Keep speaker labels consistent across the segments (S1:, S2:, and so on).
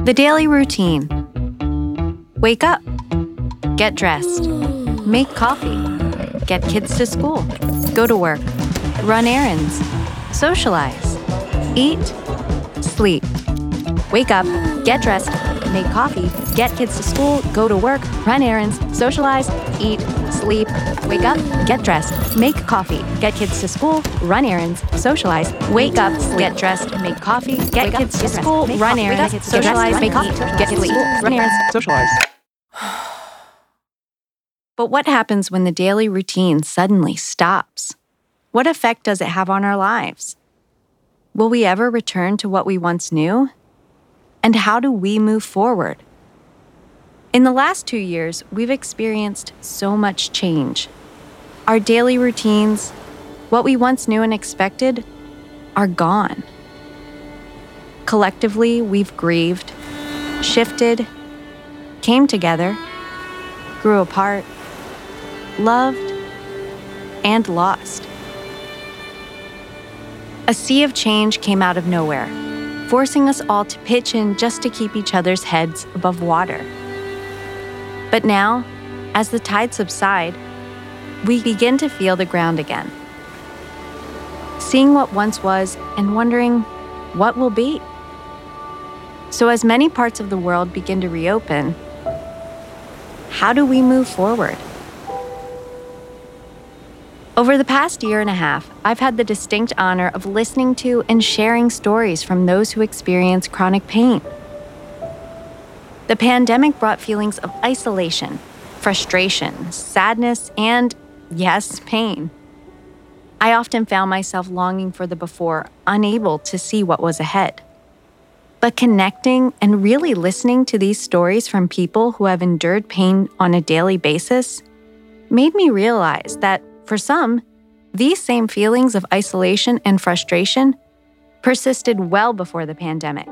S1: The daily routine. Wake up. Get dressed. Make coffee. Get kids to school. Go to work. Run errands. Socialize. Eat. Sleep. Wake up. Get dressed. Make coffee. Get kids to school. Go to work. Run errands. Socialize. Eat. Sleep. Wake up. Get dressed. Make coffee. Get kids to school. Run errands. Socialize. Wake up. Get dressed. Make coffee. Get kids to school. Run errands. Socialize. Make coffee. Get kids to school. Run errands.
S2: Socialize.
S1: But what happens when the daily routine suddenly stops? What effect does it have on our lives? Will we ever return to what we once knew? And how do we move forward? In the last 2 years, we've experienced so much change. Our daily routines, what we once knew and expected, are gone. Collectively, we've grieved, shifted, came together, grew apart, loved, and lost. A sea of change came out of nowhere, forcing us all to pitch in just to keep each other's heads above water. But now, as the tides subside, we begin to feel the ground again, seeing what once was and wondering what will be. So as many parts of the world begin to reopen, how do we move forward? Over the past year and a half, I've had the distinct honor of listening to and sharing stories from those who experience chronic pain. The pandemic brought feelings of isolation, frustration, sadness, and, yes, pain. I often found myself longing for the before, unable to see what was ahead. But connecting and really listening to these stories from people who have endured pain on a daily basis made me realize that, for some, these same feelings of isolation and frustration persisted well before the pandemic.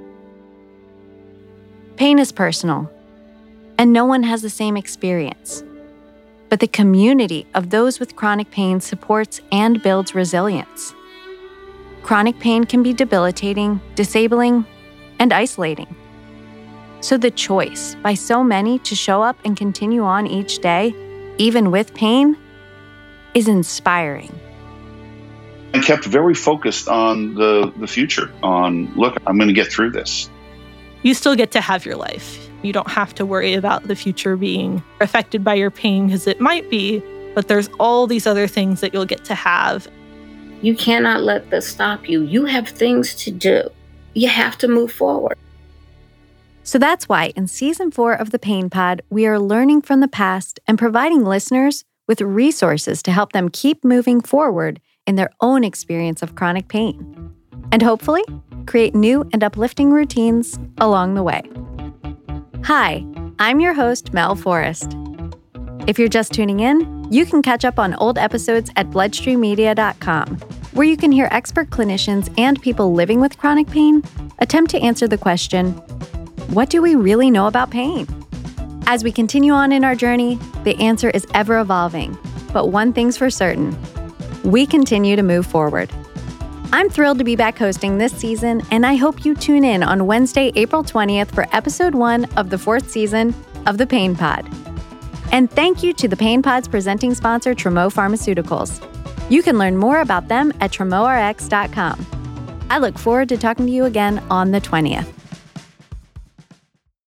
S1: Pain is personal, and no one has the same experience. But the community of those with chronic pain supports and builds resilience. Chronic pain can be debilitating, disabling, and isolating. So the choice by so many to show up and continue on each day, even with pain, is inspiring.
S2: I kept very focused on the future, on, look, I'm going to get through this.
S3: You still get to have your life. You don't have to worry about the future being affected by your pain, because it might be, but there's all these other things that you'll get to have.
S4: You cannot let this stop you. You have things to do. You have to move forward.
S1: So that's why in Season 4 of the Pain Pod, we are learning from the past and providing listeners with resources to help them keep moving forward in their own experience of chronic pain, and hopefully create new and uplifting routines along the way. Hi, I'm your host, Mel Forrest. If you're just tuning in, you can catch up on old episodes at bloodstreammedia.com, where you can hear expert clinicians and people living with chronic pain attempt to answer the question, what do we really know about pain? As we continue on in our journey, the answer is ever evolving, but one thing's for certain, we continue to move forward. I'm thrilled to be back hosting this season, and I hope you tune in on Wednesday, April 20th for episode 1 of the 4th season of The Pain Pod. And thank you to the Pain Pod's presenting sponsor, Tramo Pharmaceuticals. You can learn more about them at TramoRx.com. I look forward to talking to you again on the 20th.